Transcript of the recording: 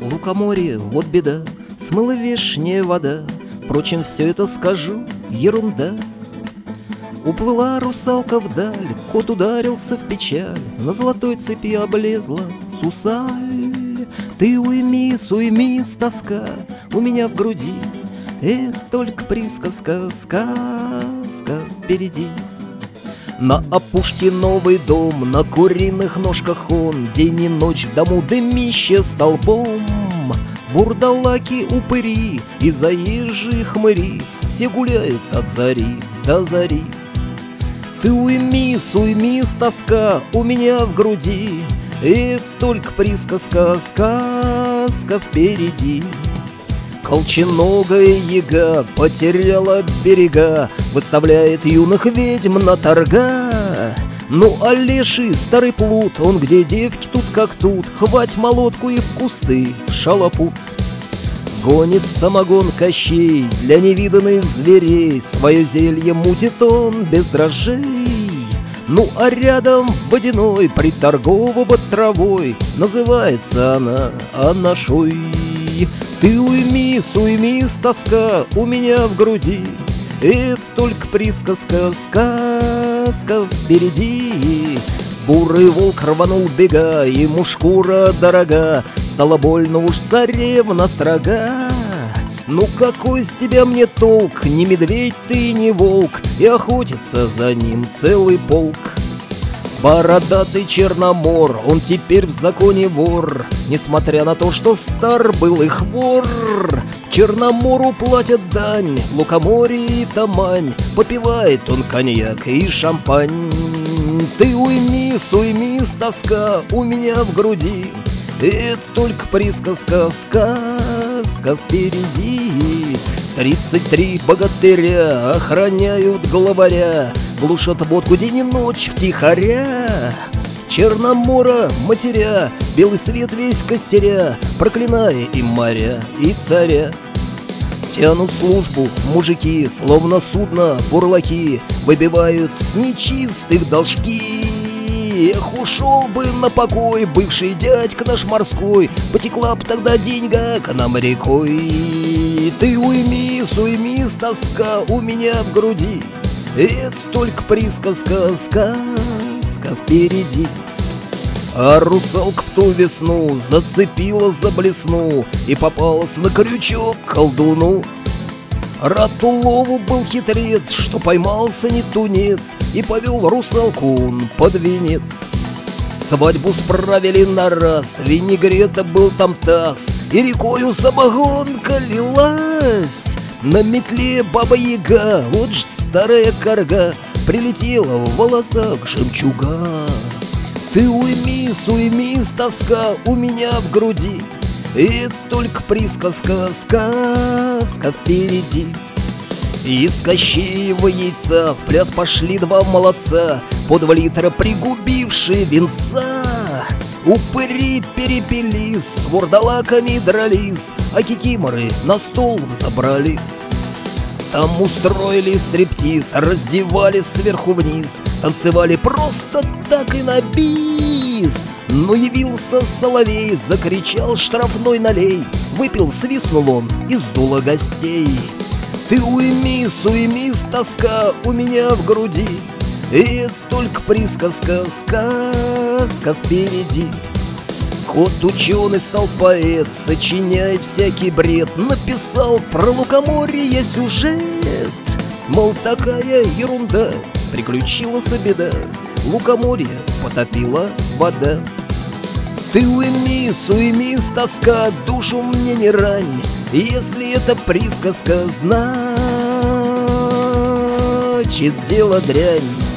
лукоморье, вот беда, смыла вешняя вода. Впрочем, все это, скажу, ерунда. Уплыла русалка вдаль, кот ударился в печаль, на золотой цепи облезла сусаль. Ты уймись, уймись, тоска у меня в груди, это только присказка, сказка впереди. На опушке новый дом, на куриных ножках он, день и ночь в дому дымище столбом. Бурдалаки, упыри и заезжие хмыри, все гуляют от зари до зари. Ты уймись, уймись, тоска у меня в груди, это только присказка, сказка впереди. Колченогая яга потеряла берега, выставляет юных ведьм на торга. Ну а леший старый плут, он где девки тут как тут, хвать молотку и в кусты шалопут. Гонит самогон Кощей для невиданных зверей, свое зелье мутит он без дрожжей. Ну а рядом водяной приторгового травой называется она анашой. Ты уймись, уймись, тоска у меня в груди, это только присказка, сказка впереди. Бурый волк рванул бега, ему шкура дорога, стало больно уж царевна строга. Ну какой с тебя мне толк, не медведь ты, не волк, и охотится за ним целый полк. Бородатый Черномор, он теперь в законе вор, несмотря на то, что стар был их вор. Черномору платят дань, лукоморье и тамань, попивает он коньяк и шампань. Ты уймись, уймись, тоска у меня в груди, это только присказка, сказка впереди. 33 богатыря охраняют главаря, глушат водку день и ночь втихаря. Черномора матеря, белый свет весь костеря, проклиная им моря и царя. Тянут службу мужики, словно судно бурлаки, выбивают с нечистых должки. Эх, ушел бы на покой бывший дядька наш морской, потекла б тогда деньга к нам рекой. Ты уймись, уймись, тоска у меня в груди, это только присказка, сказка впереди. А русалка в ту весну зацепила за блесну и попалась на крючок колдуну. Ратулову был хитрец, что поймался не тунец, и повел русалку он под венец. Свадьбу справили на раз, винегрета был там таз, и рекою самогонка лилась. На метле баба-яга, вот ж старая карга, прилетела в волосах жемчуга. Ты уймись, уймись, тоска у меня в груди, это только присказка, сказка впереди. Из Кощеева яйца в пляс пошли два молодца, по 2 литра пригубившие винца. Упыри перепились, с вурдалаками дрались, а кикиморы на стол взобрались. Там устроили стриптиз, раздевались сверху вниз, танцевали просто так и на бис. Но явился соловей, закричал штрафной налей, выпил, свистнул он и сдуло гостей. Ты уймись, уймись, тоска у меня в груди, это только присказка, сказка впереди. Кот ученый стал поэт, сочиняет всякий бред, написал про лукоморье сюжет. Мол, такая ерунда, приключилась беда, лукоморье потопила вода. Ты уймись, уймись, тоска, душу мне не рань, если это присказка, значит дело дрянь.